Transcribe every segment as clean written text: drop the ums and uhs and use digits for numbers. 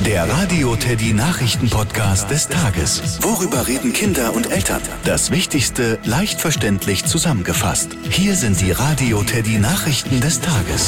Der Radio Teddy Nachrichten-Podcast des Tages. Worüber reden Kinder und Eltern? Das Wichtigste leicht verständlich zusammengefasst. Hier sind die Radio Teddy Nachrichten des Tages.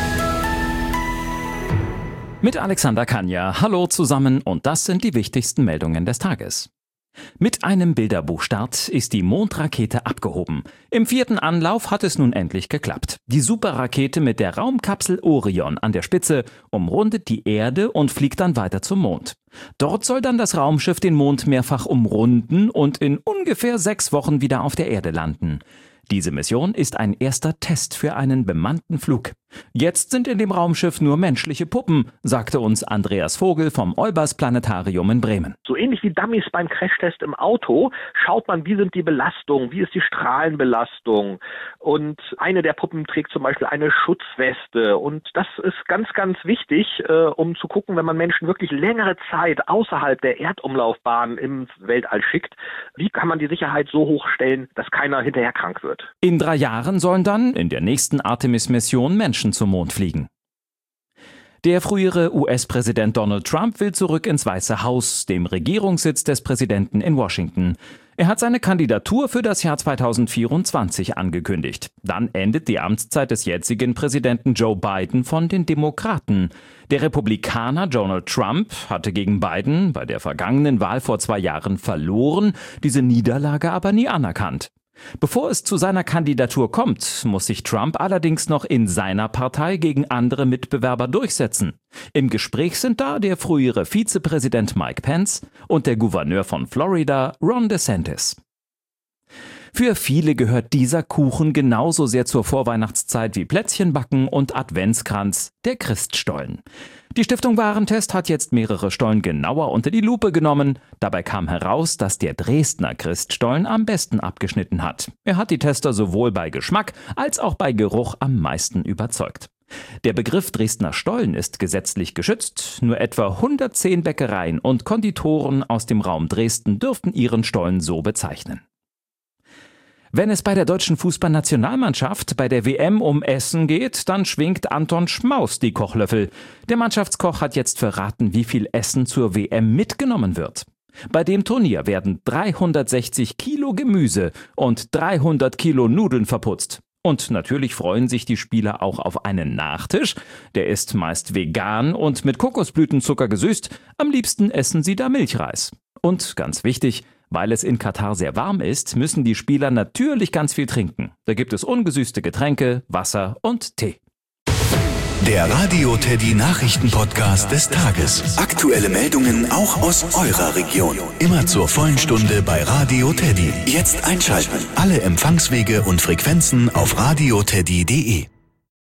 Mit Alexander Kanja. Hallo zusammen und das sind die wichtigsten Meldungen des Tages. Mit einem Bilderbuchstart ist die Mondrakete abgehoben. Im 4. Anlauf hat es nun endlich geklappt. Die Superrakete mit der Raumkapsel Orion an der Spitze umrundet die Erde und fliegt dann weiter zum Mond. Dort soll dann das Raumschiff den Mond mehrfach umrunden und in ungefähr 6 Wochen wieder auf der Erde landen. Diese Mission ist ein erster Test für einen bemannten Flug. Jetzt sind in dem Raumschiff nur menschliche Puppen, sagte uns Andreas Vogel vom Olbers Planetarium in Bremen. So ähnlich wie Dummies beim Crashtest im Auto schaut man, wie sind die Belastungen, wie ist die Strahlenbelastung. Und eine der Puppen trägt zum Beispiel eine Schutzweste. Und das ist ganz, ganz wichtig, um zu gucken, wenn man Menschen wirklich längere Zeit außerhalb der Erdumlaufbahn im Weltall schickt, wie kann man die Sicherheit so hochstellen, dass keiner hinterher krank wird. In 3 Jahren sollen dann in der nächsten Artemis-Mission Menschen zum Mond fliegen. Der frühere US-Präsident Donald Trump will zurück ins Weiße Haus, dem Regierungssitz des Präsidenten in Washington. Er hat seine Kandidatur für das Jahr 2024 angekündigt. Dann endet die Amtszeit des jetzigen Präsidenten Joe Biden von den Demokraten. Der Republikaner Donald Trump hatte gegen Biden bei der vergangenen Wahl vor 2 Jahren verloren, diese Niederlage aber nie anerkannt. Bevor es zu seiner Kandidatur kommt, muss sich Trump allerdings noch in seiner Partei gegen andere Mitbewerber durchsetzen. Im Gespräch sind da der frühere Vizepräsident Mike Pence und der Gouverneur von Florida, Ron DeSantis. Für viele gehört dieser Kuchen genauso sehr zur Vorweihnachtszeit wie Plätzchenbacken und Adventskranz, der Christstollen. Die Stiftung Warentest hat jetzt mehrere Stollen genauer unter die Lupe genommen. Dabei kam heraus, dass der Dresdner Christstollen am besten abgeschnitten hat. Er hat die Tester sowohl bei Geschmack als auch bei Geruch am meisten überzeugt. Der Begriff Dresdner Stollen ist gesetzlich geschützt. Nur etwa 110 Bäckereien und Konditoren aus dem Raum Dresden dürften ihren Stollen so bezeichnen. Wenn es bei der deutschen Fußballnationalmannschaft bei der WM um Essen geht, dann schwingt Anton Schmaus die Kochlöffel. Der Mannschaftskoch hat jetzt verraten, wie viel Essen zur WM mitgenommen wird. Bei dem Turnier werden 360 Kilo Gemüse und 300 Kilo Nudeln verputzt. Und natürlich freuen sich die Spieler auch auf einen Nachtisch. Der ist meist vegan und mit Kokosblütenzucker gesüßt. Am liebsten essen sie da Milchreis. Und ganz wichtig, weil es in Katar sehr warm ist, müssen die Spieler natürlich ganz viel trinken. Da gibt es ungesüßte Getränke, Wasser und Tee. Der Radio Teddy Nachrichten-Podcast des Tages. Aktuelle Meldungen auch aus eurer Region. Immer zur vollen Stunde bei Radio Teddy. Jetzt einschalten. Alle Empfangswege und Frequenzen auf radioteddy.de.